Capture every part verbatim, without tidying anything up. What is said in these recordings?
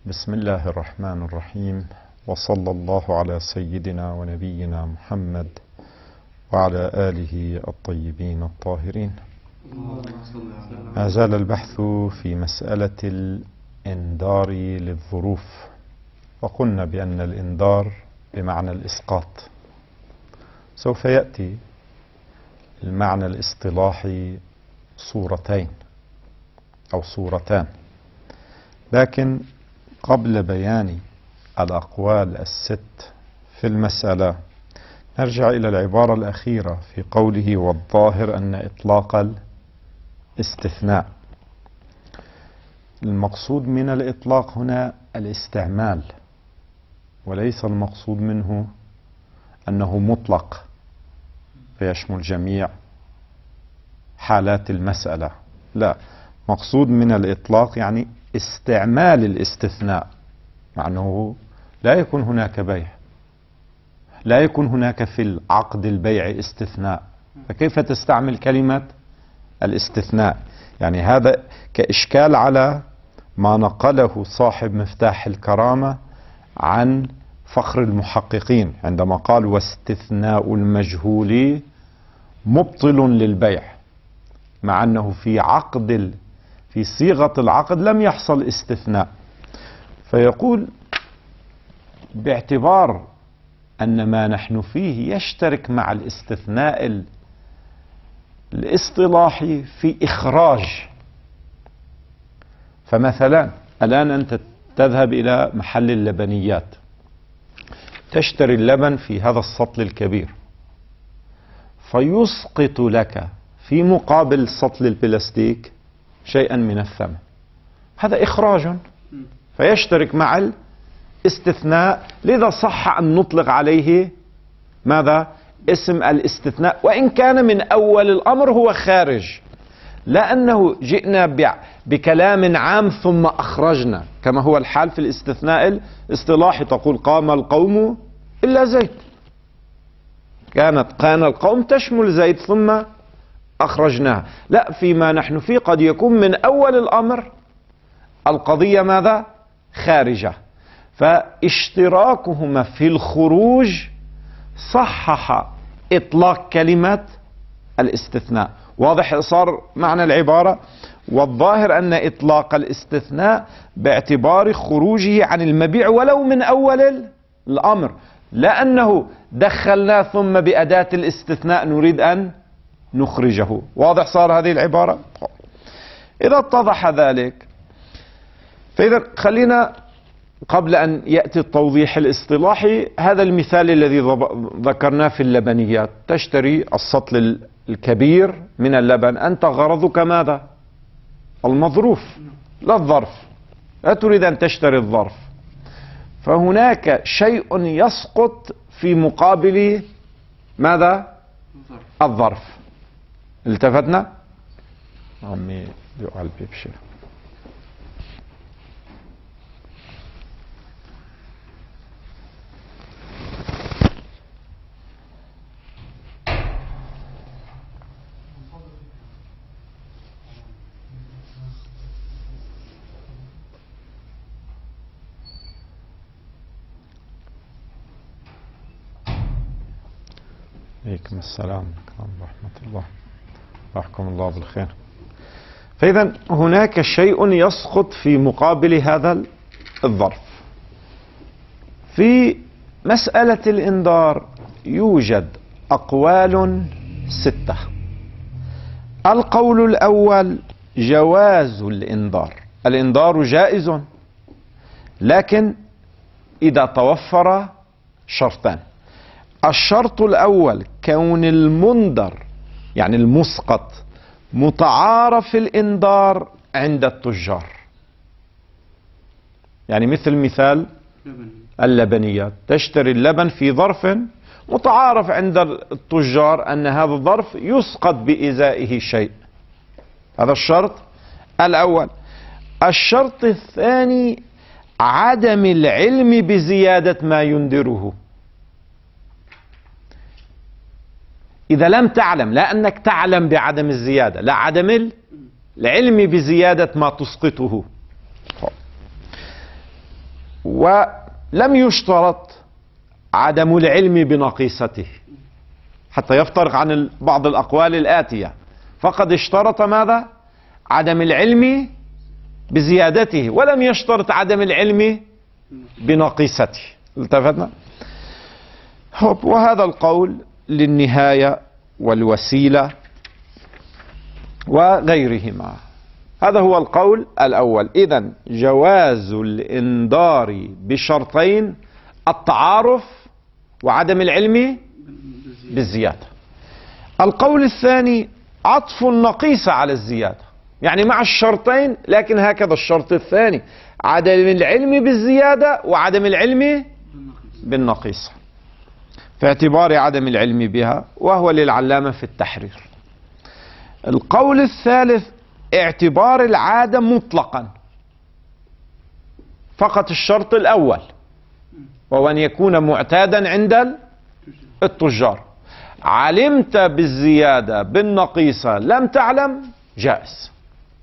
بسم الله الرحمن الرحيم، وصلى الله على سيدنا ونبينا محمد وعلى آله الطيبين الطاهرين. ما زال البحث في مسألة الإنذار للظروف، وقلنا بأن الإنذار بمعنى الإسقاط. سوف يأتي المعنى الاصطلاحي صورتين أو صورتان، لكن قبل بيان الأقوال الست في المسألة نرجع إلى العبارة الأخيرة في قوله: والظاهر أن إطلاق الاستثناء. المقصود من الإطلاق هنا الاستعمال، وليس المقصود منه أنه مطلق فيشمل جميع حالات المسألة، لا، مقصود من الإطلاق يعني استعمال الاستثناء، مع أنه لا يكون هناك بيع، لا يكون هناك في العقد البيع استثناء، فكيف تستعمل كلمة الاستثناء؟ يعني هذا كإشكال على ما نقله صاحب مفتاح الكرامة عن فخر المحققين عندما قال: واستثناء المجهول مبطل للبيع، مع أنه في عقد في صيغة العقد لم يحصل استثناء. فيقول: باعتبار أن ما نحن فيه يشترك مع الاستثناء الاصطلاحي في إخراج. فمثلا الآن أنت تذهب إلى محل اللبنيات تشتري اللبن في هذا السطل الكبير، فيسقط لك في مقابل سطل البلاستيك شيئا من الثمن، هذا إخراج فيشترك مع الاستثناء، لذا صح أن نطلق عليه ماذا؟ اسم الاستثناء، وإن كان من أول الأمر هو خارج، لأنه جئنا بكلام عام ثم أخرجنا، كما هو الحال في الاستثناء الاصطلاحي، تقول: قام القوم إلا زيد، كانت كان القوم تشمل زيد ثم أخرجناها. لا، فيما نحن فيه قد يكون من أول الأمر القضية ماذا؟ خارجة، فاشتراكهما في الخروج صحح إطلاق كلمة الاستثناء. واضح صار معنى العبارة؟ والظاهر أن إطلاق الاستثناء باعتبار خروجه عن المبيع ولو من أول الأمر، لأنه دخلنا ثم بأداة الاستثناء نريد أن نخرجه. واضح صار هذه العبارة؟ إذا اتضح ذلك، فإذا خلينا قبل أن يأتي التوضيح الاصطلاحي هذا المثال الذي ذكرناه في اللبنيات: تشتري السطل الكبير من اللبن، أنت غرضك ماذا؟ المظروف لا الظرف، لا تريد أن تشتري الظرف، فهناك شيء يسقط في مقابل ماذا؟ الظرف. التفتنا؟ عمي يقال بيبشر. عليكم السلام ورحمة الله، رحمكم الله بالخير. فإذا هناك شيء يسقط في مقابل هذا الظرف. في مسألة الإنذار يوجد أقوال ستة. القول الأول جواز الإنذار، الإنذار جائز، لكن إذا توفر شرطان. الشرط الأول كون المنذر يعني المسقط متعارف الإنذار عند التجار، يعني مثل مثال اللبنيات، تشتري اللبن في ظرف متعارف عند التجار أن هذا الظرف يسقط بإزائه شيء، هذا الشرط الأول. الشرط الثاني عدم العلم بزيادة ما ينذره. إذا لم تعلم، لا أنك تعلم بعدم الزيادة، لا، عدم العلم بزيادة ما تسقطه. ولم يشترط عدم العلم بنقيصته حتى يفترق عن بعض الأقوال الآتية، فقد اشترط ماذا؟ عدم العلم بزيادته، ولم يشترط عدم العلم بنقيصته. التفتنا؟ وهذا القول للنهاية والوسيلة وغيرهما. هذا هو القول الأول. إذن جواز الإنذار بشرطين: التعارف وعدم العلم بالزيادة. القول الثاني: عطف النقيصة على الزيادة، يعني مع الشرطين لكن هكذا الشرط الثاني: عدم العلم بالزيادة وعدم العلم بالنقيصة، في اعتبار عدم العلم بها، وهو للعلامة في التحرير. القول الثالث: اعتبار العادة مطلقا، فقط الشرط الأول وهو أن يكون معتادا عند التجار، علمت بالزيادة بالنقيصة لم تعلم جائز.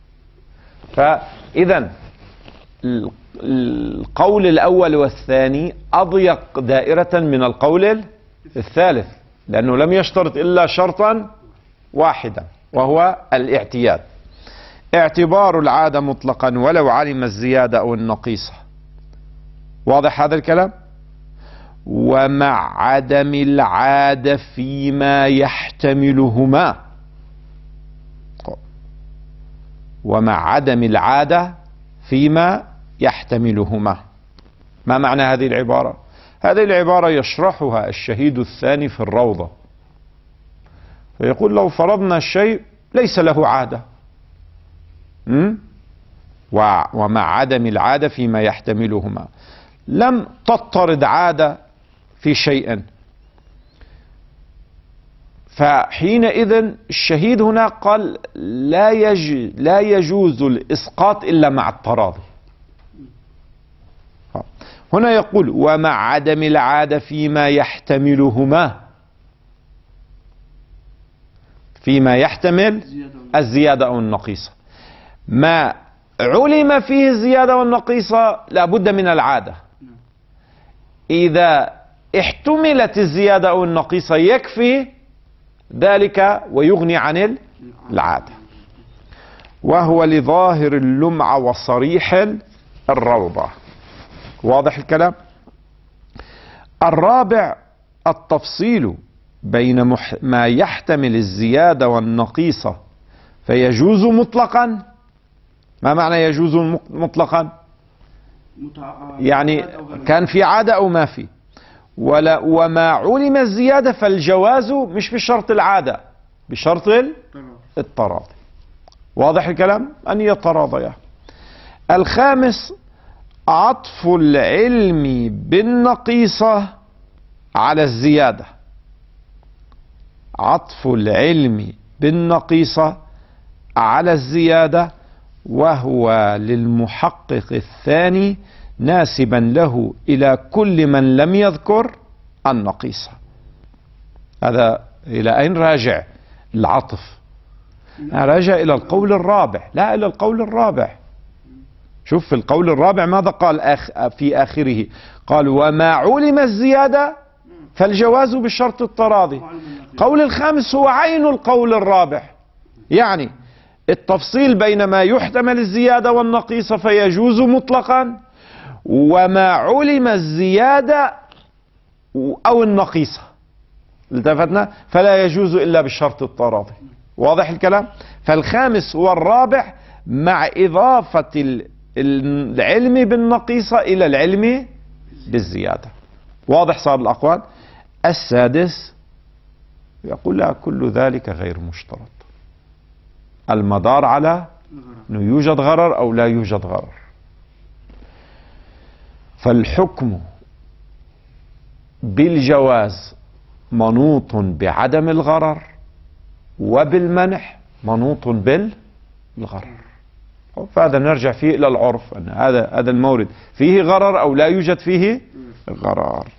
فإذا القول الأول والثاني أضيق دائرة من القول الثالث، لأنه لم يشترط إلا شرطا واحدا وهو الاعتياد. اعتبار العادة مطلقا ولو علم الزيادة أو النقيصة. واضح هذا الكلام؟ ومع عدم العادة فيما يحتملهما. ومع عدم العادة فيما يحتملهما. ما معنى هذه العبارة؟ هذه العبارة يشرحها الشهيد الثاني في الروضة، فيقول: لو فرضنا الشيء ليس له عادة، ومع عدم العادة فيما يحتملهما، لم تضطرد عادة في شيء، فحينئذ الشهيد هنا قال: لا, يج لا يجوز الإسقاط إلا مع التراضي. هنا يقول: ومع عدم العادة فيما يحتملهما، فيما يحتمل الزيادة أو النقيصة. ما علم فيه الزيادة والنقيصة لابد من العادة. إذا احتملت الزيادة أو النقيصة يكفي ذلك ويغني عن العادة، وهو لظاهر اللمعة وصريح الروضة. واضح الكلام؟ الرابع: التفصيل بين مح... ما يحتمل الزيادة والنقيصة فيجوز مطلقا. ما معنى يجوز مطلقا؟ يعني كان في عادة أو ما في. ولا وما علم الزيادة فالجواز مش بشرط العادة، بشرط التراضي. واضح الكلام؟ أن يتراضيا. الخامس: عطف العلم بالنقيصة على الزيادة. عطف العلم بالنقيصة على الزيادة، وهو للمحقق الثاني ناسبا له إلى كل من لم يذكر النقيصة. هذا إلى أين راجع العطف؟ راجع إلى القول الرابع، لا إلى القول الرابع. شوف في القول الرابع ماذا قال آخ في آخره؟ قال: وما علم الزيادة فالجواز بالشرط التراضي. قول الخامس هو عين القول الرابع، يعني التفصيل بين ما يحتمل الزيادة والنقيصة فيجوز مطلقا، وما علم الزيادة أو النقيصة التفتنا فلا يجوز إلا بالشرط التراضي. واضح الكلام؟ فالخامس والرابع مع إضافة العلم بالنقيصة إلى العلم بالزيادة. واضح صار الأقوال؟ السادس يقول: لا، كل ذلك غير مشترط، المدار على أنه يوجد غرر أو لا يوجد غرر. فالحكم بالجواز منوط بعدم الغرر، وبالمنح منوط بالغرر. فهذا نرجع فيه إلى العرف، أن هذا هذا المورد فيه غرر أو لا يوجد فيه غرر.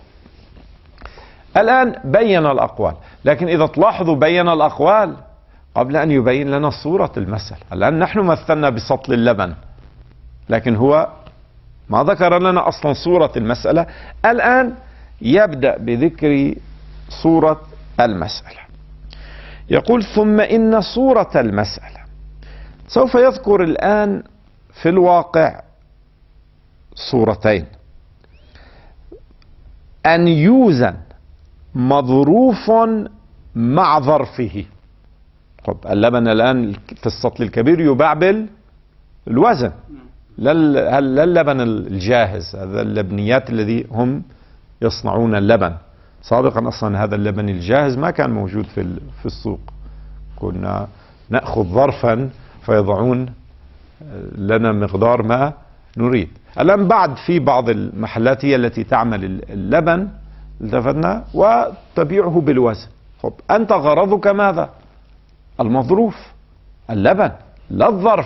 الآن بين الأقوال، لكن إذا تلاحظوا بين الأقوال قبل أن يبين لنا صورة المسألة. الآن نحن مثلنا بسطل اللبن، لكن هو ما ذكر لنا أصلا صورة المسألة. الآن يبدأ بذكر صورة المسألة. يقول ثم إن صورة المسألة، سوف يذكر الآن في الواقع صورتين: أن يوزن مظروف مع ظرفه. طب اللبن الآن في السطل الكبير يباع بالوزن، لا اللبن الجاهز، هذا اللبنيات الذي هم يصنعون اللبن. سابقا أصلا هذا اللبن الجاهز ما كان موجود في في السوق، كنا نأخذ ظرفا فيضعون لنا مقدار ما نريد. الآن بعد في بعض المحلات هي التي تعمل اللبن، التفتنا، وتبيعه بالوزن. طب أنت غرضك ماذا؟ المظروف، اللبن، لا الظرف.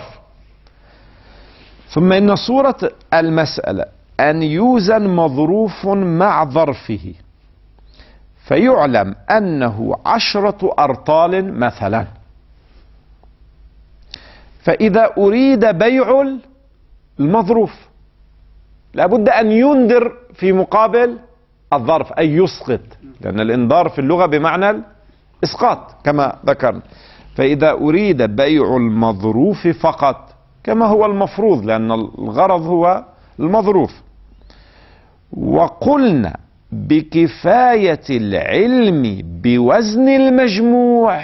ثم إن صورة المسألة أن يوزن مظروف مع ظرفه فيعلم أنه عشرة أرطال مثلا، فإذا أريد بيع المظروف لابد أن ينذر في مقابل الظرف، أي يسقط، لأن الإنذار في اللغة بمعنى الإسقاط كما ذكرنا. فإذا أريد بيع المظروف فقط كما هو المفروض، لأن الغرض هو المظروف. وقلنا بكفاية العلم بوزن المجموع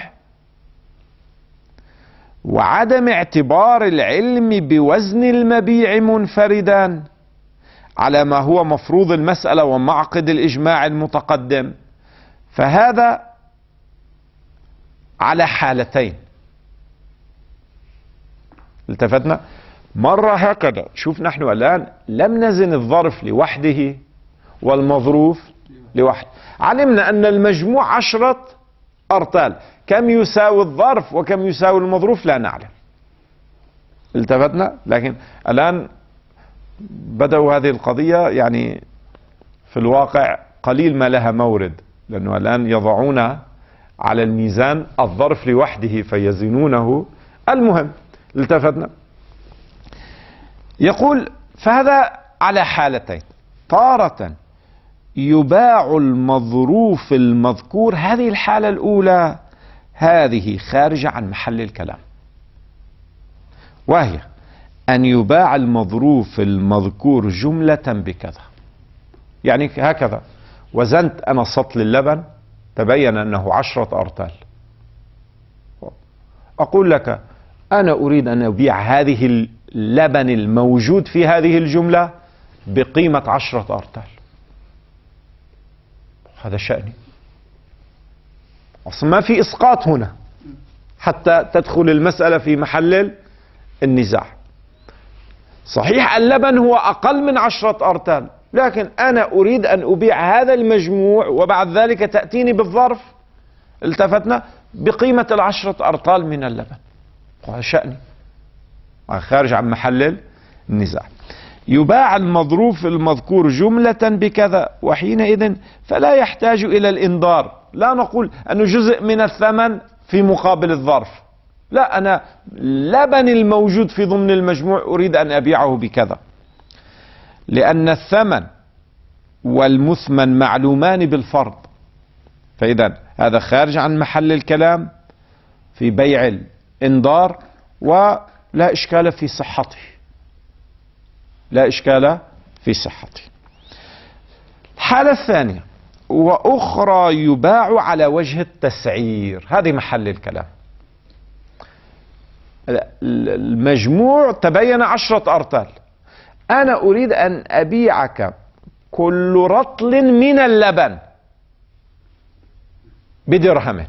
وعدم اعتبار العلم بوزن المبيع منفردا على ما هو مفروض المسألة ومعقد الإجماع المتقدم، فهذا على حالتين. التفتنا مرة هكذا، شوف نحن الآن لم نزن الظرف لوحده والمظروف لوحده، علمنا أن المجموع عشرة أرطال، كم يساوي الظرف وكم يساوي المظروف لا نعلم. التفتنا، لكن الآن بدأوا هذه القضية يعني في الواقع قليل ما لها مورد، لأنه الآن يضعون على الميزان الظرف لوحده فيزنونه. المهم التفتنا، يقول فهذا على حالتين: تارة يباع المظروف المذكور، هذه الحالة الأولى هذه خارجة عن محل الكلام، وهي أن يباع المظروف المذكور جملة بكذا. يعني هكذا وزنت أنا سطل اللبن تبين أنه عشرة أرطال، أقول لك أنا أريد أن أبيع هذه اللبن الموجود في هذه الجملة بقيمة عشرة أرطال، هذا شأني. أصلا ما في إسقاط هنا حتى تدخل المسألة في محل النزاع. صحيح اللبن هو أقل من عشرة أرطال، لكن أنا أريد أن أبيع هذا المجموع وبعد ذلك تأتيني بالظرف، التفتنا، بقيمة العشرة أرطال من اللبن، هذا شأني خارج عن محل النزاع. يباع المظروف المذكور جملة بكذا، وحينئذ فلا يحتاج إلى الإنذار. لا نقول أنه جزء من الثمن في مقابل الظرف، لا، أنا لبن الموجود في ضمن المجموع أريد أن أبيعه بكذا، لأن الثمن والمثمن معلومان بالفرض. فإذا هذا خارج عن محل الكلام في بيع الإنذار، ولا إشكال في صحته، لا إشكال في صحته. الحالة الثانية: وأخرى يباع على وجه التسعير، هذه محل الكلام. المجموع تبين عشرة أرطال، أنا أريد أن أبيعك كل رطل من اللبن بدرهم.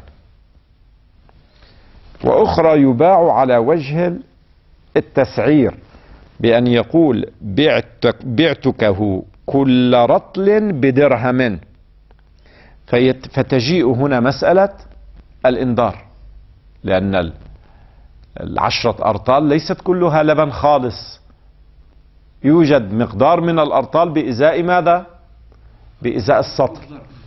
وأخرى يباع على وجه التسعير بأن يقول بعتك بعتكه كل رطل بدرهم، فتجيء هنا مسألة الإنذار، لأن العشرة أرطال ليست كلها لبن خالص، يوجد مقدار من الأرطال بإزاء ماذا؟ بإزاء السطر.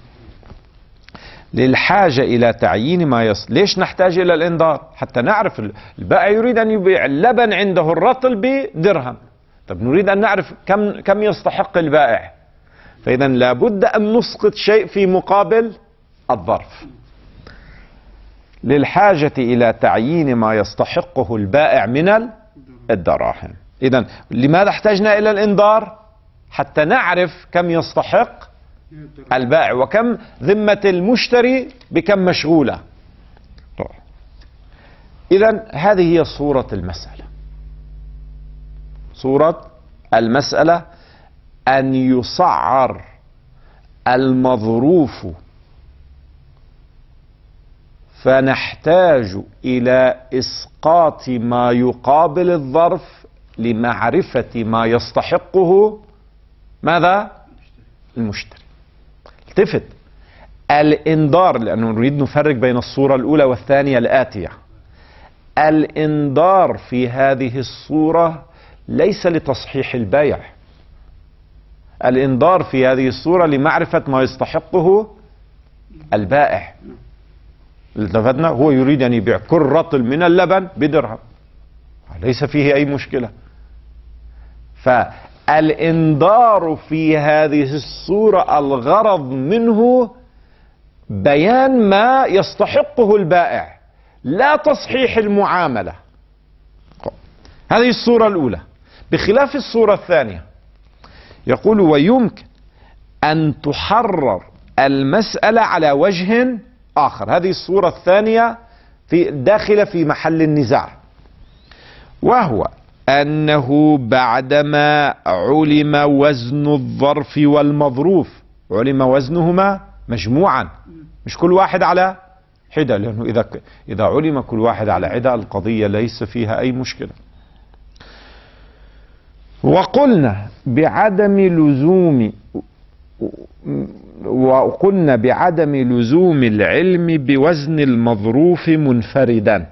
للحاجة إلى تعيين ما يصل. ليش نحتاج إلى الإنذار؟ حتى نعرف البائع يريد أن يبيع اللبن عنده الرطل بدرهم، طب نريد أن نعرف كم كم يستحق البائع، فإذا لابد أن نسقط شيء في مقابل الظرف. للحاجة إلى تعيين ما يستحقه البائع من الدراهم. إذا لماذا احتجنا إلى الإنذار؟ حتى نعرف كم يستحق البائع وكم ذمة المشتري بكم مشغولة. إذا هذه هي صورة المسألة. صورة المسألة أن يسعر المظروف، فنحتاج إلى إسقاط ما يقابل الظرف لمعرفة ما يستحقه ماذا؟ المشتري. التفت، الإنذار، لأنه نريد نفرق بين الصورة الأولى والثانية الآتية. الإنذار في هذه الصورة ليس لتصحيح البيع، الإنذار في هذه الصورة لمعرفة ما يستحقه البائع. التفتنا، هو يريد أن يبيع كل رطل من اللبن بدرهم، ليس فيه أي مشكلة. فالإنذار في هذه الصورة الغرض منه بيان ما يستحقه البائع، لا تصحيح المعاملة. هذه الصورة الأولى. بخلاف الصورة الثانية، يقول ويمكن أن تحرر المسألة على وجه آخر. هذه الصورة الثانية في داخلة في محل النزاع، وهو أنه بعدما علم وزن الظرف والمظروف، علم وزنهما مجموعا مش كل واحد على حدة، لأنه إذا إذا علم كل واحد على حدة القضية ليس فيها أي مشكلة. وقلنا بعدم لزوم وقلنا بعدم لزوم العلم بوزن المظروف منفردا،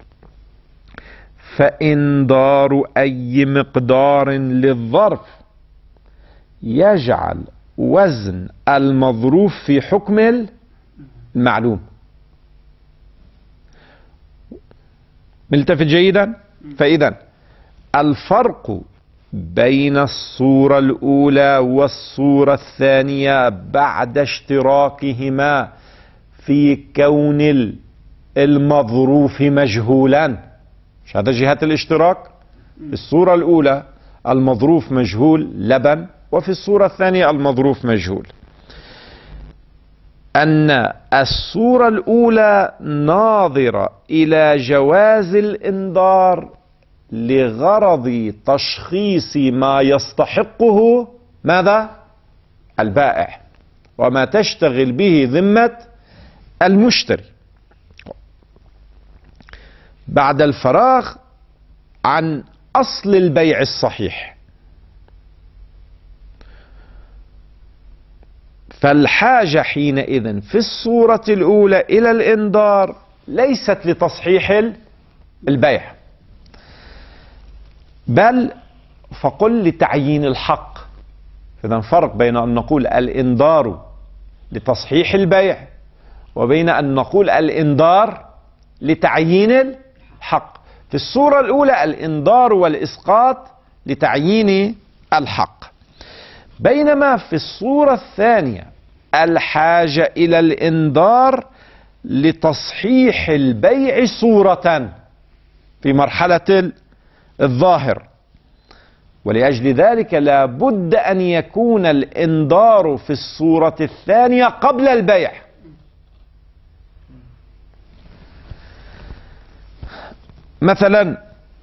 فإنذار أي مقدار للظرف يجعل وزن المظروف في حكم المعلوم. ملتفت جيدا؟ فإذا الفرق بين الصورة الأولى والصورة الثانية بعد اشتراكهما في كون المظروف مجهولا، مش هذا جهة الاشتراك؟ في الصورة الأولى المظروف مجهول لبن، وفي الصورة الثانية المظروف مجهول. أن الصورة الأولى ناظرة إلى جواز الإنذار لغرض تشخيص ما يستحقه ماذا؟ البائع، وما تشتغل به ذمة المشتري بعد الفراغ عن أصل البيع الصحيح. فالحاجة حينئذ في الصورة الأولى إلى الإنذار ليست لتصحيح البيع، بل فقل لتعيين الحق. إذن فرق بين أن نقول الإنذار لتصحيح البيع وبين أن نقول الإنذار لتعيين الحق. في الصورة الأولى الإنذار والإسقاط لتعيين الحق، بينما في الصورة الثانية الحاجة إلى الإنذار لتصحيح البيع صورة في مرحلة الظاهر. ولأجل ذلك لا بد أن يكون الإنذار في الصورة الثانية قبل البيع. مثلا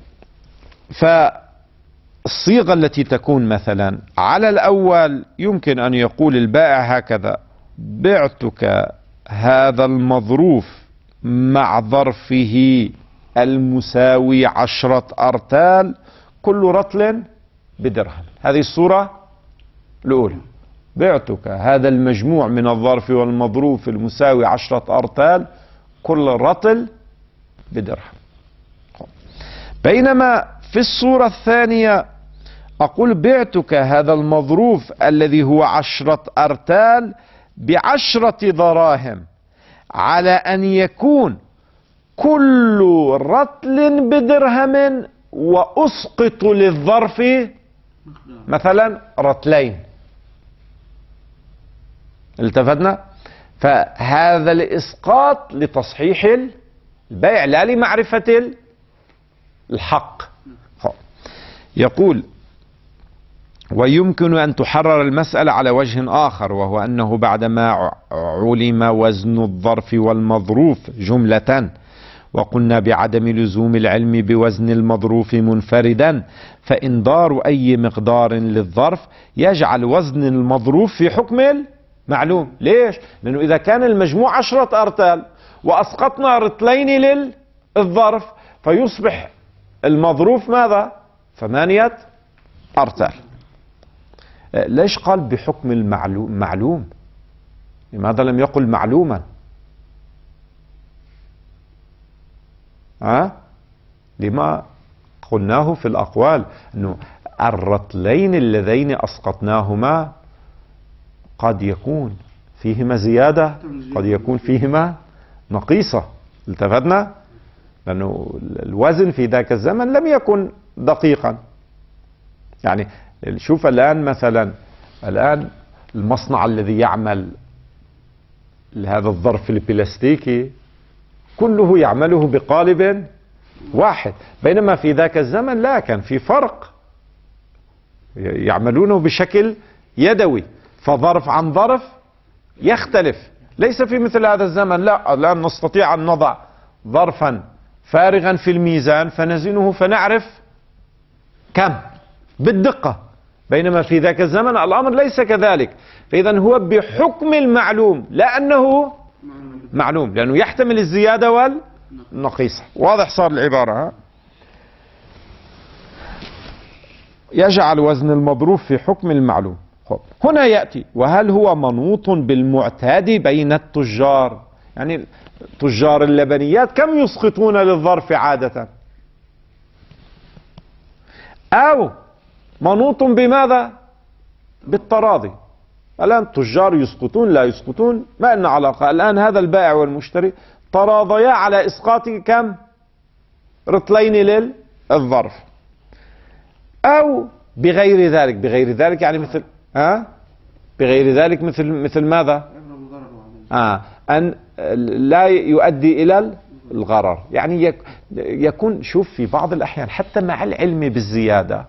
فالصيغة التي تكون مثلا على الأول يمكن أن يقول البائع هكذا: بعتك هذا المظروف مع ظرفه المساوي عشرة أرتال كل رطل بدرهم. هذه الصورة الأولى. بعتك هذا المجموع من الظرف والمظروف المساوي عشرة أرتال كل رطل بدرهم. بينما في الصورة الثانية أقول بعتك هذا المظروف الذي هو عشرة أرتال بعشرة دراهم، على أن يكون كل رطل بدرهم وأسقط للظرف مثلا رطلين، التفتنا؟ فهذا الإسقاط لتصحيح البيع لا لمعرفة الحق. يقول: ويمكن أن تحرر المسألة على وجه آخر، وهو أنه بعدما علم وزن الظرف والمظروف جملة، وقلنا بعدم لزوم العلم بوزن المظروف منفردا، فإنذار أي مقدار للظرف يجعل وزن المظروف في حكم المعلوم. ليش؟ لأنه إذا كان المجموع عشرة أرتال وأسقطنا رتلين للظرف فيصبح المظروف ماذا؟ ثمانية أرتال. ليش قال بحكم المعلوم؟ معلوم. لماذا لم يقل معلوما؟ ها؟ لما قلناه في الأقوال أنه الرطلين اللذين أسقطناهما قد يكون فيهما زيادة، قد يكون فيهما نقيصة. التفتنا؟ لأنه الوزن في ذاك الزمن لم يكن دقيقا. يعني شوف الآن مثلا، الآن المصنع الذي يعمل هذا الظرف البلاستيكي كله يعمله بقالب واحد، بينما في ذاك الزمن لا، كان في فرق، يعملونه بشكل يدوي، فظرف عن ظرف يختلف. ليس في مثل هذا الزمن، لا، الآن نستطيع أن نضع ظرفا فارغا في الميزان فنزنه فنعرف كم بالدقة، بينما في ذاك الزمن الأمر ليس كذلك. فإذا هو بحكم المعلوم، لا أنه معلوم، لأنه يحتمل الزيادة والنقيصة. واضح صار العبارة؟ ها؟ يجعل وزن المظروف في حكم المعلوم. هنا يأتي: وهل هو منوط بالمعتاد بين التجار؟ يعني تجار اللبنيات كم يسقطون للظرف عادة؟ أو منوط بماذا؟ بالتراضي. الآن التجار يسقطون لا يسقطون ما لنا علاقة. الآن هذا البائع والمشتري تراضيا على إسقاط كم؟ رطلين للظرف. أو بغير ذلك. بغير ذلك يعني مثل ها؟ بغير ذلك مثل مثل ماذا؟ آه أن لا يؤدي إلى الغرر. يعني يكون، شوف، في بعض الأحيان حتى مع العلم بالزيادة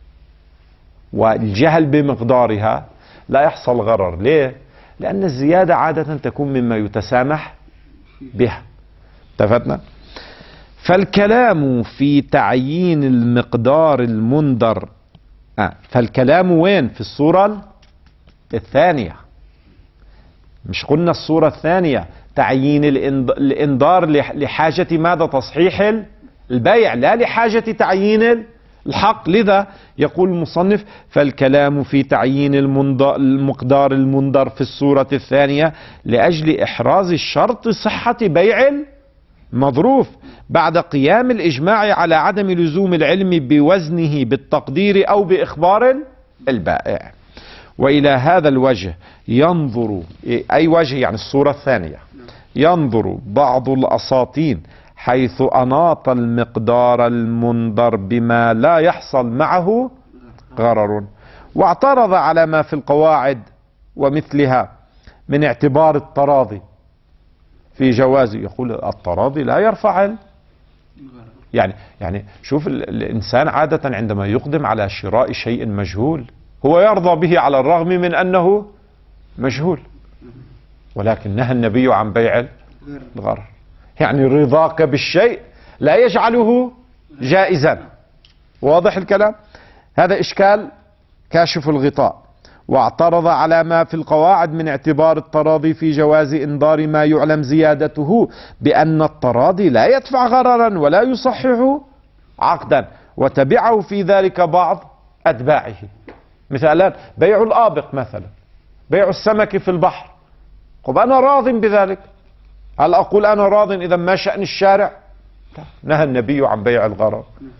والجهل بمقدارها لا يحصل غرر. ليه؟ لأن الزيادة عادة تكون مما يتسامح بها. اتفقنا؟ فالكلام في تعيين المقدار المنذر، آه. فالكلام وين؟ في الصورة الثانية. مش قلنا الصورة الثانية تعيين الإنذار لحاجة ماذا؟ تصحيح البيع، لا لحاجة تعيين الحق. لذا يقول المصنف: فالكلام في تعيين المقدار المنذر في الصورة الثانية لأجل إحراز الشرط صحة بيع المظروف بعد قيام الإجماع على عدم لزوم العلم بوزنه بالتقدير أو بإخبار البائع. وإلى هذا الوجه ينظر، أي وجه؟ يعني الصورة الثانية، ينظر بعض الأساطين حيث أناط المقدار المنذر بما لا يحصل معه غرر، واعترض على ما في القواعد ومثلها من اعتبار التراضي في جوازه. يقول التراضي لا يرفع يعني يعني شوف، الإنسان عادة عندما يقدم على شراء شيء مجهول هو يرضى به على الرغم من أنه مجهول، ولكن نهى النبي عن بيع الغرر. يعني رضاك بالشيء لا يجعله جائزا. واضح الكلام؟ هذا إشكال كاشف الغطاء. واعترض على ما في القواعد من اعتبار التراضي في جواز إنذار ما يعلم زيادته بأن التراضي لا يدفع غررا ولا يصحح عقدا، وتبعه في ذلك بعض أتباعه. مثلا بيع الآبق، مثلا بيع السمك في البحر. طب أنا راض بذلك، هل أقول أنا راض إذا ما شأن الشارع؟ نهى النبي عن بيع الغرر.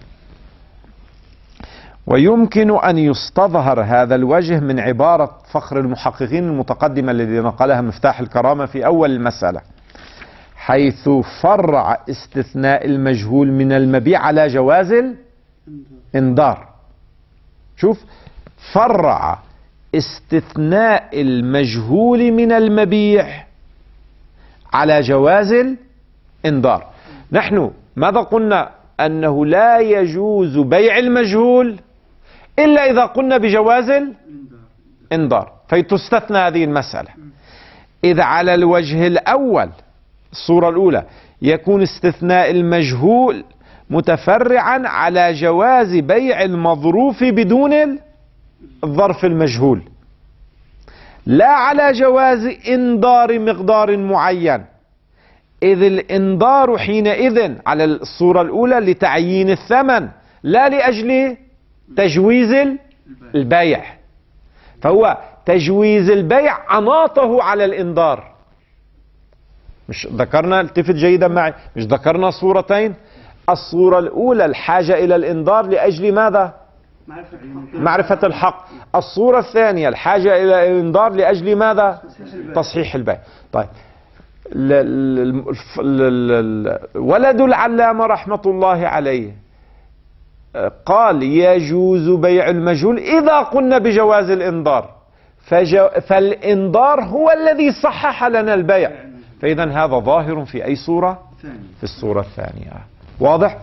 ويمكن أن يستظهر هذا الوجه من عبارة فخر المحققين المتقدمة الذي نقلها مفتاح الكرامة في أول المسألة، حيث فرع استثناء المجهول من المبيع على جواز الإنذار. شوف، فرع استثناء المجهول من المبيع على جواز الإنذار. نحن ماذا قلنا؟ أنه لا يجوز بيع المجهول إلا إذا قلنا بجواز الإنذار، فتستثنى هذه المسألة. إذا على الوجه الأول الصورة الأولى يكون استثناء المجهول متفرعا على جواز بيع المظروف بدون الظرف المجهول، لا على جواز إنذار مقدار معين، إذ الإنذار حينئذ على الصورة الأولى لتعيين الثمن لا لأجل تجويز البيع، فهو تجويز البيع أناطه على الإنذار. مش ذكرنا، التفت جيدا معي، مش ذكرنا صورتين؟ الصورة الأولى الحاجة إلى الإنذار لأجل ماذا؟ معرفة الحق. الصورة الثانية الحاجة إلى الإنذار لأجل ماذا؟ تصحيح البيع. طيب ولد العلامة رحمة الله عليه قال يجوز بيع المجهول إذا قلنا بجواز الإنذار، فالإنذار هو الذي صحح لنا البيع، فإذا هذا ظاهر في أي صورة؟ في الصورة الثانية. واضح؟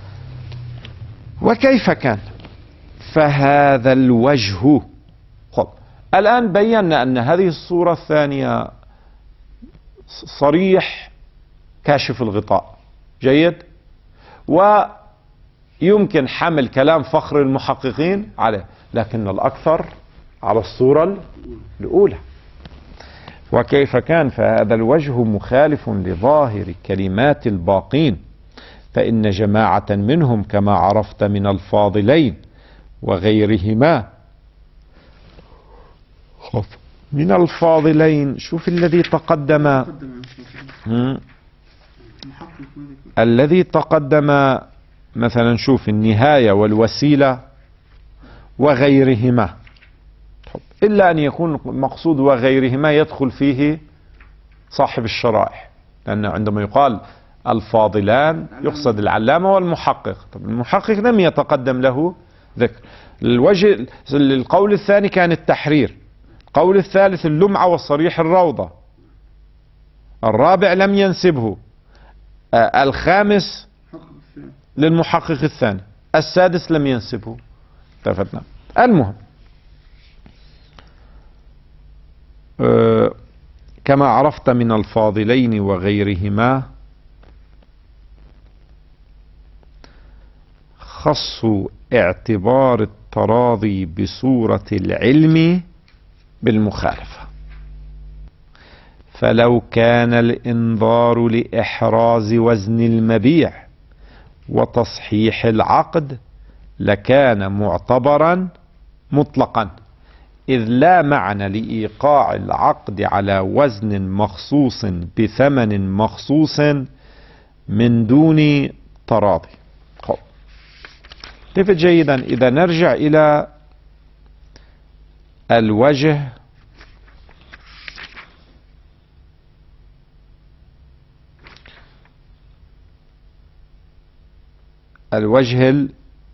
وكيف كان؟ فهذا الوجه. خب الآن بينا أن هذه الصورة الثانية صريح كاشف الغطاء، جيد، ويمكن حمل كلام فخر المحققين عليه، لكن الأكثر على الصورة الأولى. وكيف كان؟ فهذا الوجه مخالف لظاهر كلمات الباقين، فإن جماعة منهم كما عرفت من الفاضلين وغيرهما. خف من الفاضلين، شوف الذي تقدم، الذي تقدم مثلا، شوف النهاية والوسيلة وغيرهما، إلا أن يكون مقصود وغيرهما يدخل فيه صاحب الشرائح، لأن عندما يقال الفاضلان يقصد العلامة والمحقق. طب المحقق لم يتقدم له ذكر. الوجه القول الثاني كان التحرير، القول الثالث اللمعة والصريح الروضة، الرابع لم ينسبه، آه الخامس للمحقق الثاني، السادس لم ينسبه. اتفقنا. المهم آه كما عرفت من الفاضلين وغيرهما خص اعتبار التراضي بصورة العلم بالمخالفة، فلو كان الإنذار لإحراز وزن المبيع وتصحيح العقد لكان معتبرا مطلقا، إذ لا معنى لإيقاع العقد على وزن مخصوص بثمن مخصوص من دون تراضي. التفت جيدا، إذا نرجع إلى الوجه الوجه ال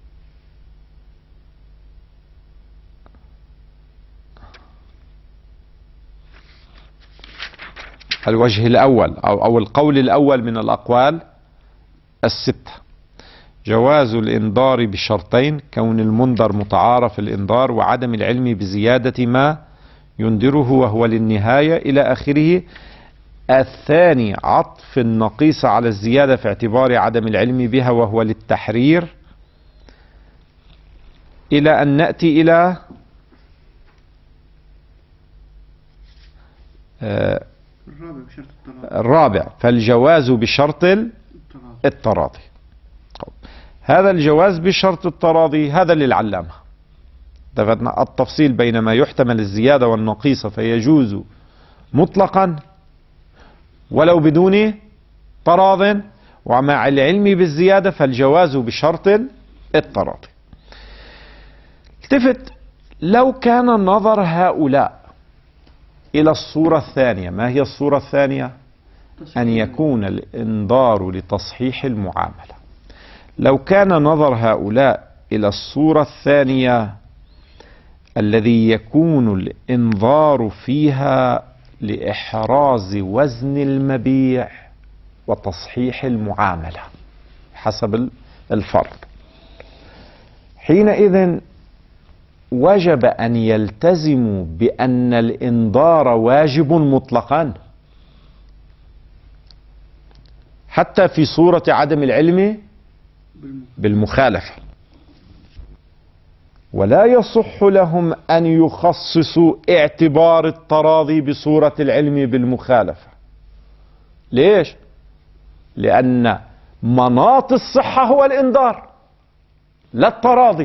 الوجه الأول أو, أو القول الأول من الأقوال الستة، جواز الإنذار بشرطين: كون المنذر متعارف الإنذار، وعدم العلم بزيادة ما ينذره وهو للنهاية إلى آخره. الثاني عطف النقيصة على الزيادة في اعتبار عدم العلم بها وهو للتحرير، إلى أن نأتي إلى آه الرابع، فالجواز بشرط التراضي. هذا الجواز بشرط التراضي هذا للعلامة، اتفقنا. التفصيل بين ما يحتمل الزيادة والنقيصة فيجوز مطلقا ولو بدون تراض، ومع العلم بالزيادة فالجواز بشرط التراضي. التفت، لو كان نظر هؤلاء إلى الصورة الثانية، ما هي الصورة الثانية؟ أن يكون الإنذار لتصحيح المعاملة. لو كان نظر هؤلاء إلى الصورة الثانية الذي يكون الإنظار فيها لإحراز وزن المبيع وتصحيح المعاملة حسب الفرض. حينئذ وجب أن يلتزموا بأن الإنذار واجب مطلقا حتى في صورة عدم العلم بالمخالفة، ولا يصح لهم أن يخصصوا اعتبار التراضي بصورة العلم بالمخالفة. ليش؟ لأن مناط الصحة هو الإنذار لا التراضي.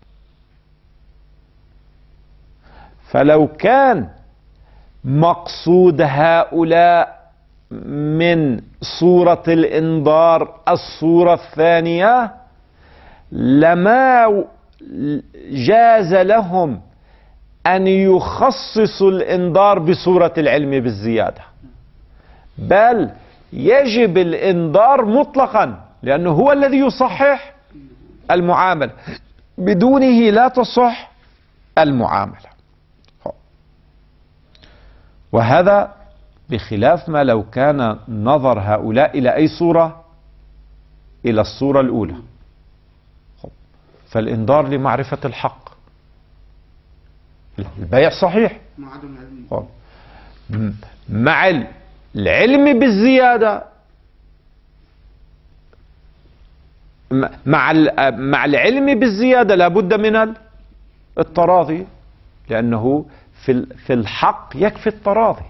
فلو كان مقصود هؤلاء من صورة الإنذار الصورة الثانية لما جاز لهم أن يخصصوا الإنذار بصورة العلم بالزيادة، بل يجب الإنذار مطلقا لأنه هو الذي يصحح المعاملة، بدونه لا تصح المعاملة. وهذا بخلاف ما لو كان نظر هؤلاء إلى أي صورة، إلى الصورة الأولى، فالإنذار لمعرفة الحق، البيع صحيح مع العلم بالزيادة، مع مع العلم بالزيادة لابد من التراضي، لأنه في في الحق يكفي التراضي،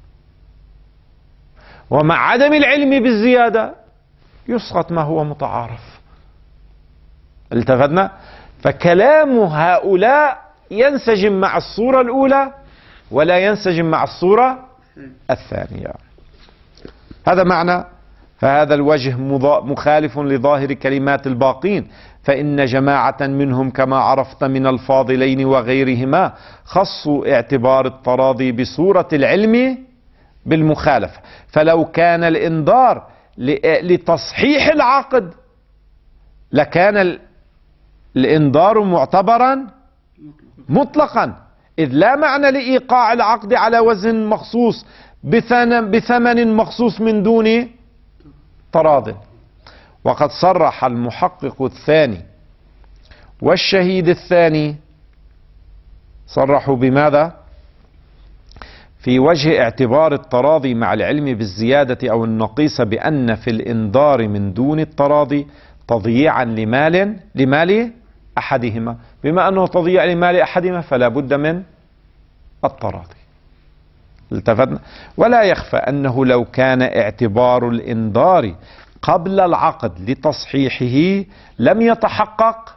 ومع عدم العلم بالزيادة يسقط ما هو متعارف. التفتنا؟ فكلام هؤلاء ينسجم مع الصورة الأولى ولا ينسجم مع الصورة الثانية. هذا معنى فهذا الوجه مخالف لظاهر كلمات الباقين، فإن جماعة منهم كما عرفت من الفاضلين وغيرهما خصوا اعتبار التراضي بصورة العلم بالمخالفة. فلو كان الإنذار لتصحيح العقد لكان الإنذار معتبرا مطلقا، إذ لا معنى لإيقاع العقد على وزن مخصوص بثمن مخصوص من دون تراض. وقد صرح المحقق الثاني والشهيد الثاني صرحوا بماذا؟ في وجه اعتبار التراضي مع العلم بالزيادة أو النقيصة بأن في الإنذار من دون التراضي تضييعا لمال لمال أحدهما، بما أنه تضييع لمال أحدهما فلا بد من التراضي. التفتنا؟ ولا يخفى أنه لو كان اعتبار الإنذار قبل العقد لتصحيحه لم يتحقق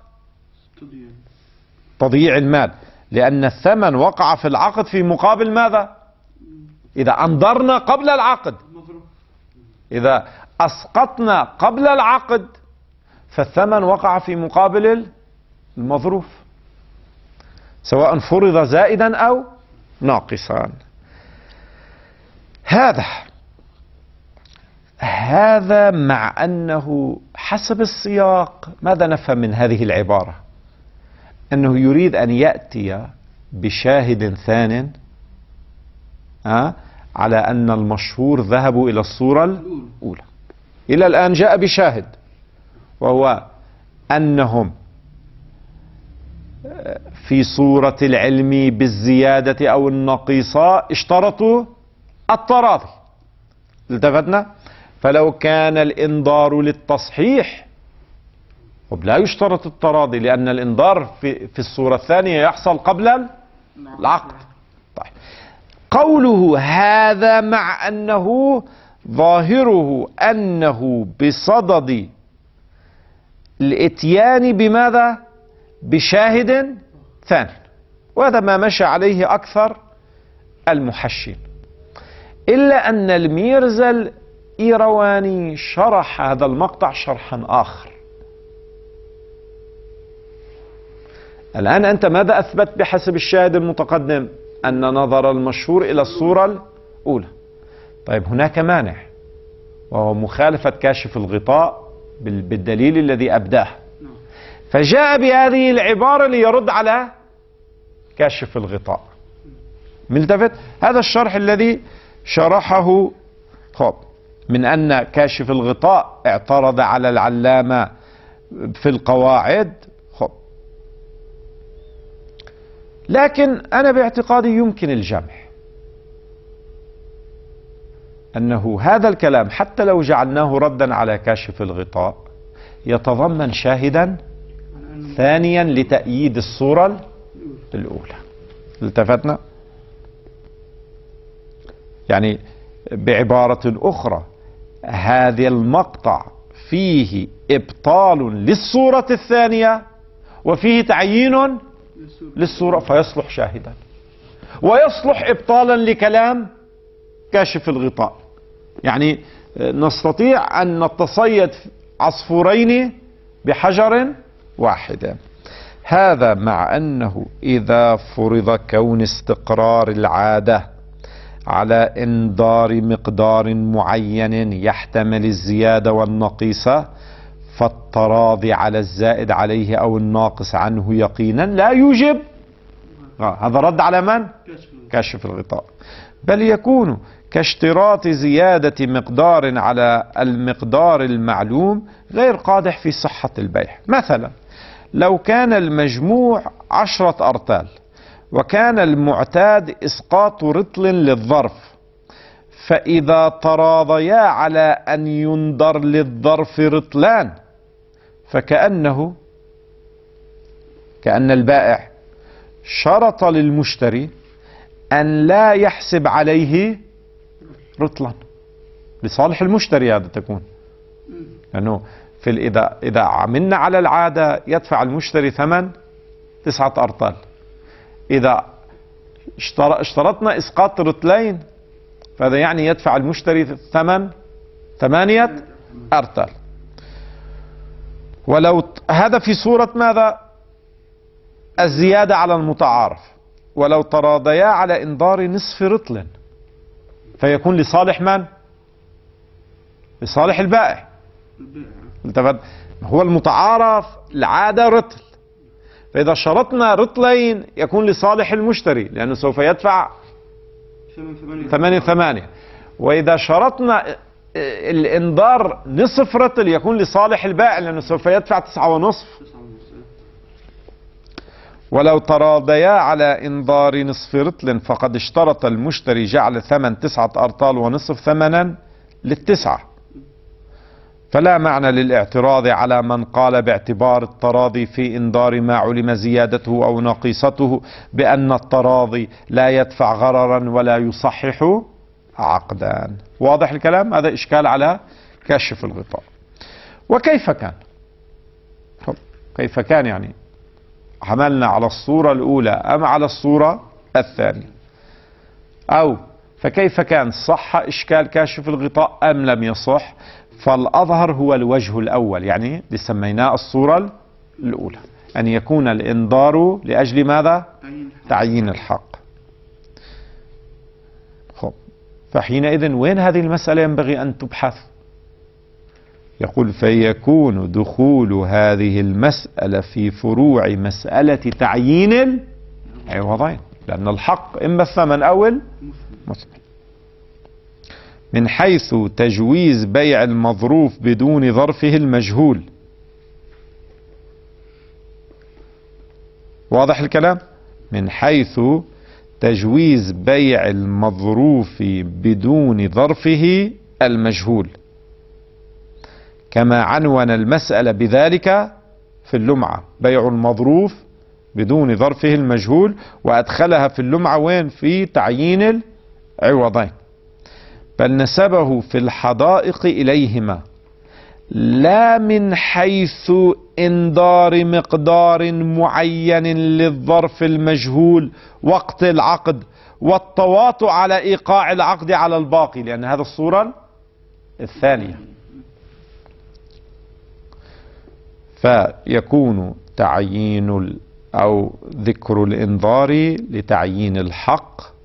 تضييع المال، لأن الثمن وقع في العقد في مقابل ماذا؟ إذا أنظرنا قبل العقد، إذا أسقطنا قبل العقد فالثمن وقع في مقابل المظروف، سواء فرض زائدا أو ناقصا. هذا هذا مع أنه حسب السياق ماذا نفهم من هذه العبارة؟ أنه يريد أن يأتي بشاهد ثان أه؟ على أن المشهور ذهبوا إلى الصورة الأولى. إلى الآن جاء بشاهد وهو أنهم في صورة العلم بالزيادة أو النقيصة اشترطوا التراضي. التفتنا؟ فلو كان الإنذار للتصحيح لا يشترط التراضي، لأن الإنذار في, في الصورة الثانية يحصل قبل العقد. طيب. قوله هذا مع أنه ظاهره أنه بصدد الإتيان بماذا؟ بشاهد ثاني، وهذا ما مشى عليه أكثر المحشين، إلا أن الميرزا الإيرواني شرح هذا المقطع شرحا آخر. الآن أنت ماذا أثبت بحسب الشاهد المتقدم؟ أن نظر المشهور إلى الصورة الأولى. طيب هناك مانع، وهو مخالفة كاشف الغطاء بالدليل الذي أبداه، فجاء بهذه العبارة ليرد على كاشف الغطاء. ملتفت؟ هذا الشرح الذي شرحه خب من أن كاشف الغطاء اعترض على العلامة في القواعد. خب لكن أنا باعتقادي يمكن الجمع، أنه هذا الكلام حتى لو جعلناه ردا على كاشف الغطاء يتضمن شاهدا ثانيا لتأييد الصورة الأولى. التفتنا؟ يعني بعبارة أخرى هذا المقطع فيه إبطال للصورة الثانية وفيه تعيين للصورة، فيصلح شاهدا ويصلح إبطالا لكلام كاشف الغطاء. يعني نستطيع أن نتصيد عصفورين بحجر واحد. هذا مع أنه إذا فرض كون استقرار العادة على إنذار مقدار معين يحتمل الزيادة والنقيصة، فالتراضي على الزائد عليه أو الناقص عنه يقينا لا يوجب. هذا رد على من؟ كاشف الغطاء. بل يكون كاشتراط زيادة مقدار على المقدار المعلوم غير قادح في صحة البيع. مثلا لو كان المجموع عشرة أرطال وكان المعتاد إسقاط رطل للظرف، فإذا تراضيا على أن ينظر للظرف رطلان فكأنه كأن البائع شرط للمشتري أن لا يحسب عليه رطلا لصالح المشتري. هذا تكون لأنه في إذا إذا عملنا على العادة يدفع المشتري ثمن تسعة أرطال، إذا اشترطنا إسقاط رطلين فهذا يعني يدفع المشتري ثمن ثمانية أرطال. ولو هذا في صورة ماذا؟ الزيادة على المتعارف. ولو تراضيا على إنذار نصف رطل فيكون لصالح من؟ لصالح البائع. هو المتعارف العادة رطل، فإذا شرطنا رطلين يكون لصالح المشتري لأنه سوف يدفع ثمانية ثمانية، وإذا شرطنا الإنذار نصف رطل يكون لصالح البائع لأنه سوف يدفع تسعة ونصف. ولو تراضيا على إنذار نصف رطل فقد اشترط المشتري جعل ثمن تسعة أرطال ونصف ثمنا للتسعة، فلا معنى للاعتراض على من قال باعتبار التراضي في إنذار ما علم زيادته أو نقيصته بأن التراضي لا يدفع غررا ولا يصحح عقدا. واضح الكلام؟ هذا إشكال على كشف الغطاء. وكيف كان؟ كيف كان يعني عملنا على الصورة الأولى أم على الصورة الثانية؟ أو فكيف كان؟ صح إشكال كاشف الغطاء أم لم يصح؟ فالأظهر هو الوجه الأول، يعني سميناه الصورة الأولى، أن يكون الإنذار لأجل ماذا؟ تعيين الحق. خب فحينئذ وين هذه المسألة ينبغي أن تبحث؟ يقول فيكون دخول هذه المسألة في فروع مسألة تعيين العوضين، لأن الحق إما الثمن أو المثمن. من حيث تجويز بيع المظروف بدون ظرفه المجهول. واضح الكلام؟ من حيث تجويز بيع المظروف بدون ظرفه المجهول، كما عنون المسألة بذلك في اللمعة، بيع المظروف بدون ظرفه المجهول، وأدخلها في اللمعة وين؟ في تعيين العوضين. بل نسبه في الحدائق إليهما لا من حيث إنذار مقدار معين للظرف المجهول وقت العقد والتواطؤ على إيقاع العقد على الباقي، لأن هذا الصورة الثانية. فيكون تعيين أو ذكر الإنذار لتعيين الحق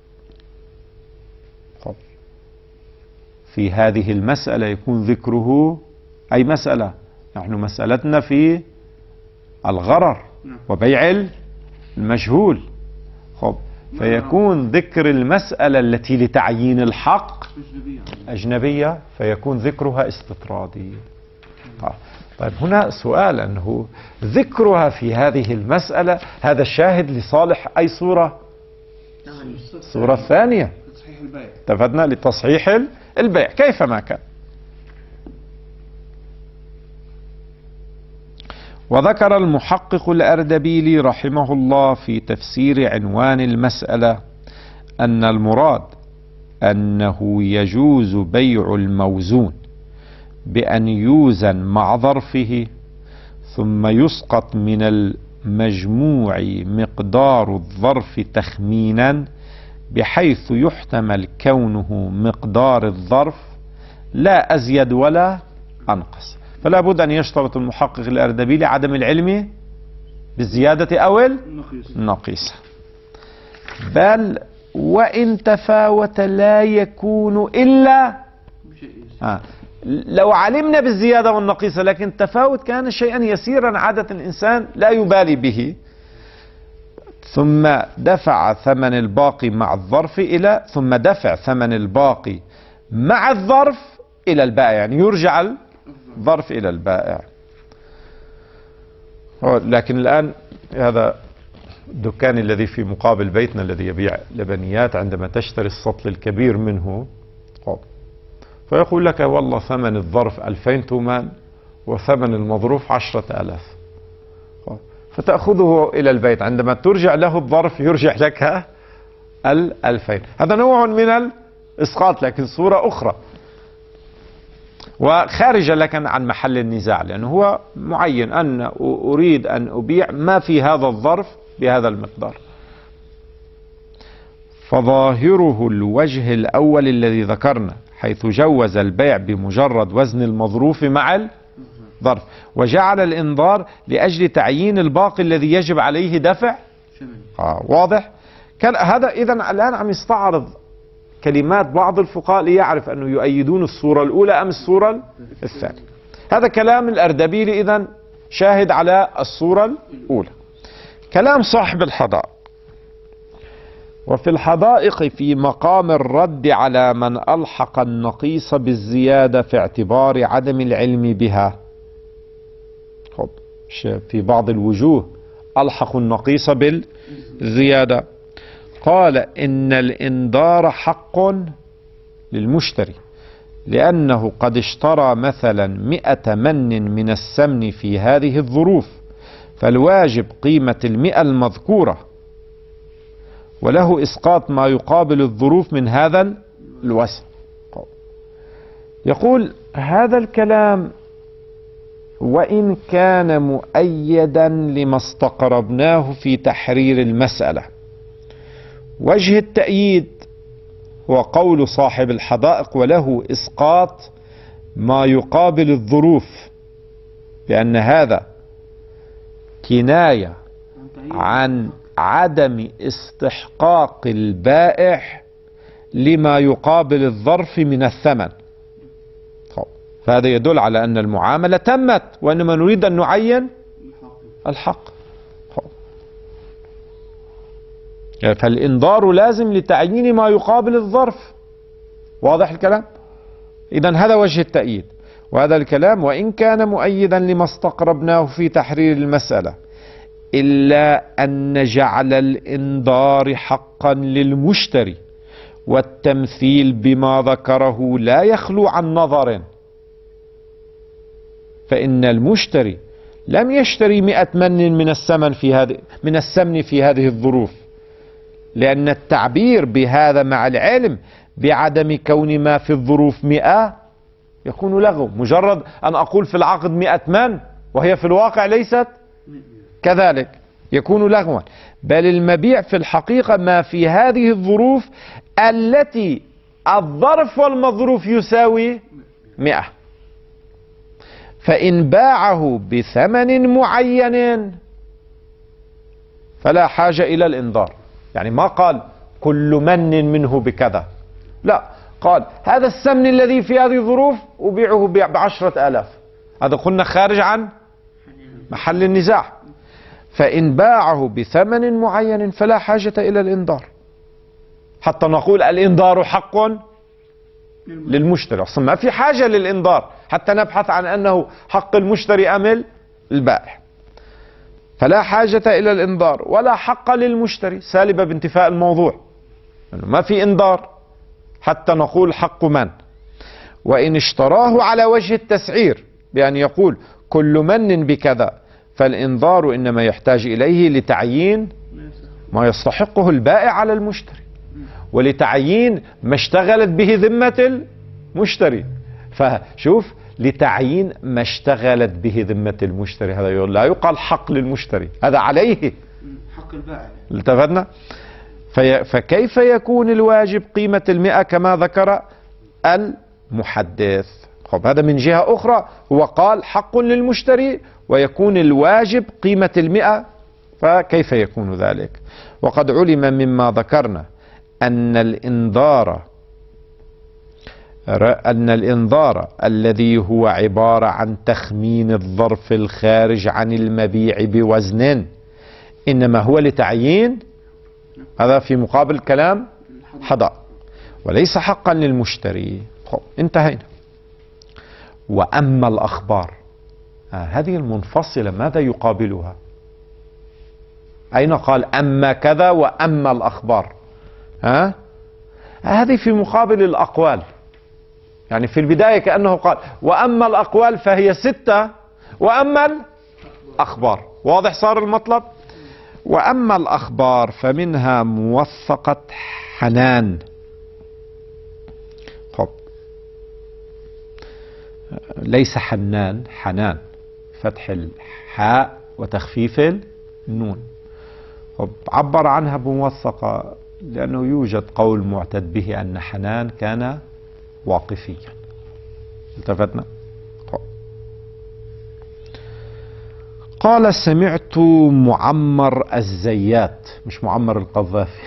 في هذه المسألة، يكون ذكره أي مسألة؟ نحن مسألتنا في الغرر وبيع المجهول، خب فيكون ذكر المسألة التي لتعيين الحق أجنبية، فيكون ذكرها استطرادي. طيب هنا سؤال، أنه ذكرها في هذه المسألة هذا الشاهد لصالح أي صورة؟ الصورة الثانية، اتفقنا لتصحيح البيع كيفما كان. وذكر المحقق الأردبيلي رحمه الله في تفسير عنوان المسألة أن المراد أنه يجوز بيع الموزون بأن يوزن مع ظرفه ثم يسقط من المجموع مقدار الظرف تخمينا بحيث يحتمل كونه مقدار الظرف لا أزيد ولا أنقص. فلا بد أن يشترط المحقق الأردبيلي عدم العلم بالزيادة أو النقيصة، بل وإن تفاوت لا يكون إلا آه. لو علمنا بالزيادة والنقيصة لكن تفاوت كان شيئا يسيرا عادة الإنسان لا يبالي به، ثم دفع ثمن الباقي مع الظرف إلى ثم دفع ثمن الباقي مع الظرف إلى البائع، يعني يرجع الظرف إلى البائع. لكن الآن هذا الدكان الذي في مقابل بيتنا الذي يبيع لبنيات، عندما تشتري السطل الكبير منه فيقول لك والله ثمن الظرف ألفين تومان وثمن المظروف عشرة آلاف، فتأخذه إلى البيت، عندما ترجع له الظرف يرجع لك الألفين. هذا نوع من الإسقاط لكن صورة أخرى وخارجة لكن عن محل النزاع، لأنه هو معين أن أريد أن أبيع ما في هذا الظرف بهذا المقدار. فظاهره الوجه الأول الذي ذكرنا حيث جوز البيع بمجرد وزن المظروف مع الظرف، وجعل الإنظار لأجل تعيين الباقي الذي يجب عليه دفع. آه واضح؟ كان هذا إذن الآن عم يستعرض كلمات بعض الفقهاء ليعرف أنه يؤيدون الصورة الأولى أم الصورة الثانية. هذا كلام الأردبيلي إذن شاهد على الصورة الأولى. كلام صاحب الحدائق: وفي الحدائق في مقام الرد على من ألحق النقيص بالزيادة في اعتبار عدم العلم بها. في بعض الوجوه ألحقوا النقيص بالزيادة. قال إن الإنذار حق للمشتري لأنه قد اشترى مثلا مئة من من السمن في هذه الظروف، فالواجب قيمة المئة المذكورة، وله إسقاط ما يقابل الظروف من هذا الوزن. يقول هذا الكلام وإن كان مؤيدا لما استقربناه في تحرير المسألة، وجه التأييد هو قول صاحب الحدائق وله إسقاط ما يقابل الظروف، لأن هذا كناية عن عدم استحقاق البائع لما يقابل الظرف من الثمن. فهذا يدل على أن المعاملة تمت، وإنما نريد أن نعين الحق. فالإنذار لازم لتعيين ما يقابل الظرف. واضح الكلام؟ إذن هذا وجه التأييد، وهذا الكلام وإن كان مؤيدا لما استقربناه في تحرير المسألة، إلا أن جعل الإنذار حقا للمشتري والتمثيل بما ذكره لا يخلو عن نظر، فإن المشتري لم يشتري مئة من من السمن في هذه من السمن في هذه الظروف، لأن التعبير بهذا مع العلم بعدم كون ما في الظروف مئة يكون لغو. مجرد أن أقول في العقد مئة من وهي في الواقع ليست كذلك يكون لغوا، بل المبيع في الحقيقة ما في هذه الظروف التي الظرف والمظروف يساوي مئة، فإن باعه بثمن معين فلا حاجة إلى الإنذار. يعني ما قال كل من منه بكذا، لا، قال هذا السمن الذي في هذه الظروف أبيعه بعشرة آلاف. هذا قلنا خارج عن محل النزاع. فإن باعه بثمن معين فلا حاجة إلى الإنذار، حتى نقول الإنذار حق للمشتري. أصلا ما في حاجة للإنذار حتى نبحث عن أنه حق المشتري أم البائع، فلا حاجة إلى الإنذار ولا حق للمشتري، سالبة بانتفاء الموضوع، ما في إنذار حتى نقول حق من. وإن اشتراه على وجه التسعير بأن يقول كل من بكذا فالإنذار إنما يحتاج إليه لتعيين ما يستحقه البائع على المشتري، ولتعيين ما اشتغلت به ذمة المشتري. فشوف، لتعيين ما اشتغلت به ذمة المشتري، هذا لا يقال حق للمشتري، هذا عليه حق البائع. التفتنا؟ في فكيف يكون الواجب قيمة المئة كما ذكر المحدث؟ خب هذا من جهة أخرى هو قال حق للمشتري ويكون الواجب قيمة المئة، فكيف يكون ذلك؟ وقد علم مما ذكرنا أن الإنذار أن الإنذار الذي هو عبارة عن تخمين الظرف الخارج عن المبيع بوزن إنما هو لتعيين، هذا في مقابل كلام حضر، وليس حقا للمشتري. خب انتهينا. وأما الأخبار، آه هذه المنفصلة ماذا يقابلها؟ أين قال أما كذا وأما الأخبار؟ ها؟ آه هذه في مقابل الأقوال، يعني في البداية كأنه قال وأما الأقوال فهي ستة وأما الأخبار. واضح صار المطلب؟ وأما الأخبار فمنها موثقة حنان. خب ليس حنان، حنان، فتح الحاء وتخفيف النون. خب عبر عنها بموثقة لأنه يوجد قول معتد به أن حنان كان واقفيا. التفتنا؟ قال سمعت معمر الزيات، مش معمر القذافي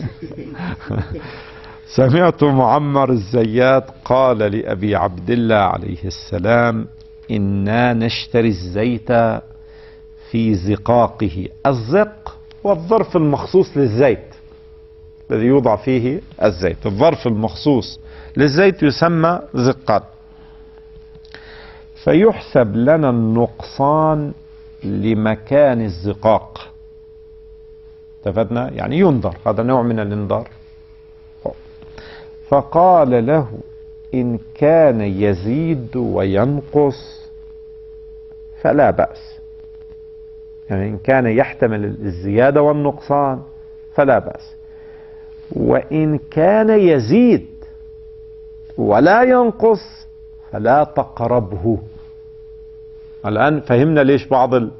سمعت معمر الزيات قال لأبي عبد الله عليه السلام إنا نشتري الزيت في زقاقه. الزق هو الظرف المخصوص للزيت الذي يوضع فيه الزيت، الظرف المخصوص للزيت يسمى زقاق، فيحسب لنا النقصان لمكان الزقاق. اتفقنا؟ يعني ينظر، هذا نوع من الانذار. فقال له إن كان يزيد وينقص فلا بأس، يعني إن كان يحتمل الزيادة والنقصان فلا بأس، وإن كان يزيد ولا ينقص فلا تقربه. الآن فهمنا ليش بعض ال...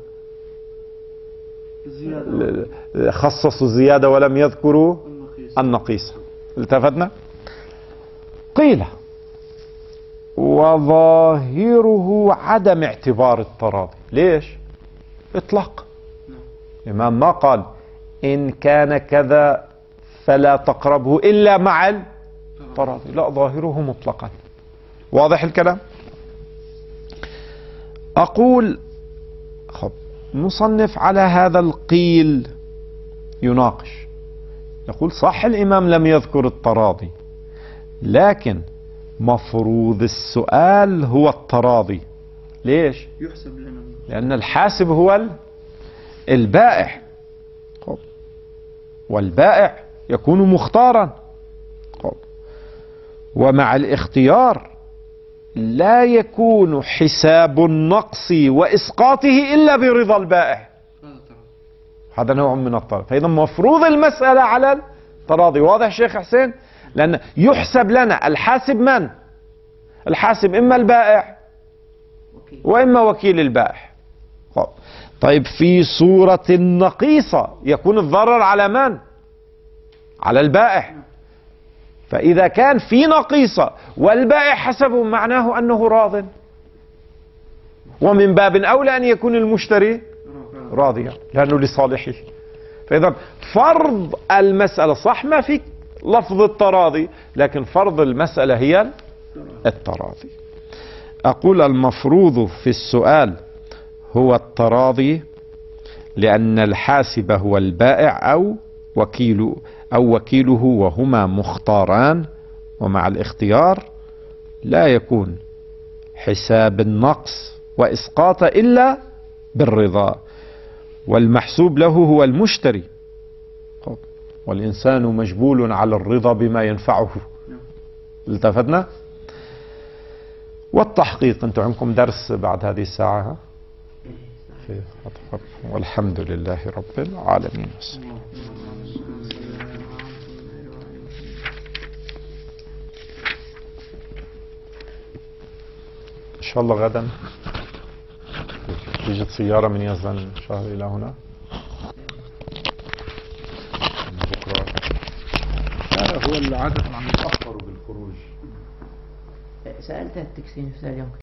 خصصوا الزيادة ولم يذكروا النقيصة. التفتنا؟ قيل وظاهره عدم اعتبار التراضي. ليش؟ اطلاق. الإمام ما قال إن كان كذا فلا تقربه إلا مع التراضي، لا، ظاهره مطلقا. واضح الكلام؟ أقول خب مصنف على هذا القيل يناقش، يقول صح الإمام لم يذكر التراضي، لكن مفروض السؤال هو التراضي. ليش؟ يحسب لنا، لأن الحاسب هو البائع، خب والبائع يكون مختارا، خب ومع الاختيار لا يكون حساب النقص وإسقاطه إلا برضا البائع. هذا نوع من التراضي. فإذا مفروض المسألة على التراضي. واضح شيخ حسين؟ لأن يحسب لنا الحاسب من؟ الحاسب إما البائع وإما وكيل البائع. طيب في صورة النقيصة يكون الضرر على من؟ على البائع. فإذا كان في نقيصة والبائع حسبه معناه أنه راض، ومن باب أولى أن يكون المشتري راضيا لأنه لصالحه. فإذا فرض المسألة صح ما في لفظ التراضي، لكن فرض المسألة هي التراضي. أقول المفروض في السؤال هو التراضي لأن الحاسب هو البائع أو وكيل أو وكيله، وهما مختاران، ومع الاختيار لا يكون حساب النقص وإسقاط إلا بالرضا، والمحسوب له هو المشتري، والإنسان مجبول على الرضا بما ينفعه. التفتنا؟ والتحقيق، أنتم عندكم درس بعد هذه الساعة؟ والحمد لله رب العالمين. إن شاء الله غدا تجد سيارة من يزن شهر إلى هنا بكرة. لا هو اللي عادة عم يتأخروا بالخروج. سألت التكسين في اليوم.